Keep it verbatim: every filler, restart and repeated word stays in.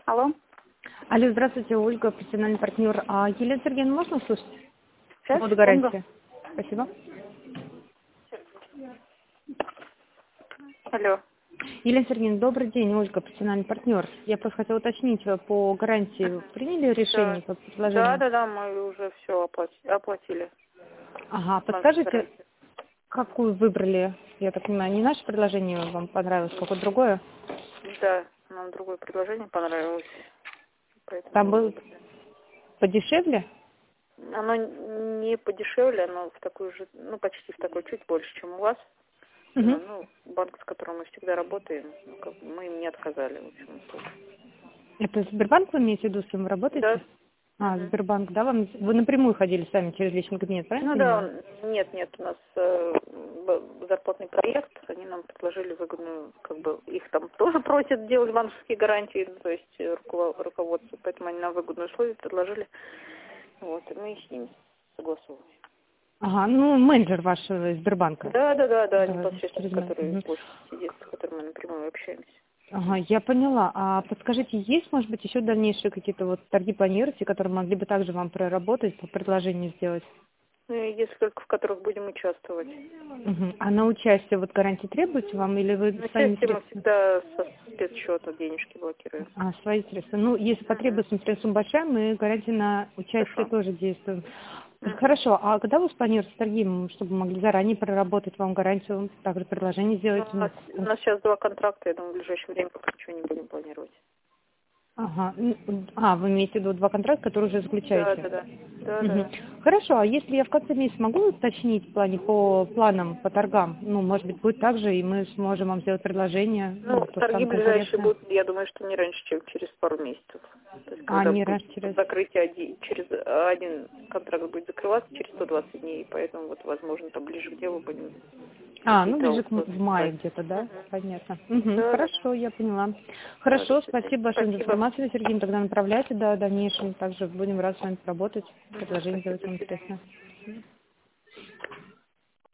Алло. Алло, здравствуйте, Ольга, профессиональный партнер. А Елена Сергеевна, можно услышать? Сейчас, Под секунду. гарантия. Спасибо. Алло. Елена Сергеевна, добрый день, Ольга, профессиональный партнер. Я просто хотела уточнить, вы по гарантии приняли Да. решение по Да, предложению? да, да, мы уже все оплатили. оплатили. Ага, Банковской подскажите, гарантии. какую выбрали? Я так понимаю, не наше предложение вам понравилось, какое-то другое? Да, нам другое предложение понравилось. Поэтому Там мы был выбрали. подешевле? Оно не подешевле, оно в такую же, ну, почти в такой, чуть больше, чем у вас. Угу. Ну, банк, с которым мы всегда работаем, ну, как бы мы им не отказали, в общем. Это Сбербанк вы имеете в виду, с кем вы Да. работаете? А, Мгм. Сбербанк, да, вам вы напрямую ходили сами через личный кабинет, правильно Ну понимаю? да, нет, нет, у нас э, б- зарплатный проект, они нам предложили выгодную, как бы, их там тоже просят делать банковские гарантии, то есть э, руково- руководство, поэтому они нам выгодные условия предложили, вот, и мы с ними согласовываем. Ага, ну менеджер вашего из Сбербанка. Да, да, да, да, Да, непосредственно, через мен- который мгм. в офисе сидит, с которым мы напрямую общаемся. Ага, я поняла. А подскажите, есть, может быть, еще дальнейшие какие-то вот торги планируете, которые могли бы также вам проработать, по предложению сделать? Ну, и есть только в которых будем участвовать. Мгм. А на участие вот гарантии требуете вам или вы На своими части мы средствами? всегда со спецсчета денежки блокируем. А, свои средства. Ну, если Угу. потребуется средства большая, мы гарантии на участие Хорошо. тоже действуем. Угу. Хорошо, а когда вы спланируете торги, м, чтобы мы могли заранее проработать вам гарантию, также предложение Ну, сделать? у нас, у нас сейчас два контракта, я думаю, в ближайшее время пока ничего не будем планировать. Ага. М, А, вы имеете в виду два контракта, которые уже Да, заключаете? да, да. Да, да, Мгм. да. Хорошо, а если я в конце месяца могу уточнить в плане по планам, по торгам? Ну, может быть, будет так же, и мы сможем вам сделать предложение, ну, Ну, то, что торги там ближайшие конкуренция. будут, я думаю, что не раньше, чем через пару месяцев. То есть, А, когда не будет раз через... закрытие один, через один контракт будет закрываться через сто двадцать дней, поэтому вот, возможно, там ближе к делу будем А, ну, какие-то ближе к м- в условия мае брать. где-то, да? Угу. Понятно. Мгм. Да, да, да. Хорошо, я поняла. Да, до Хорошо, свидания. спасибо большое за Спасибо. информацию, Сергей. Тогда направляйте, да, в дальнейшем. Также будем рады с вами поработать, Угу. предложение Спасибо, сделать до вам свидания. интересно.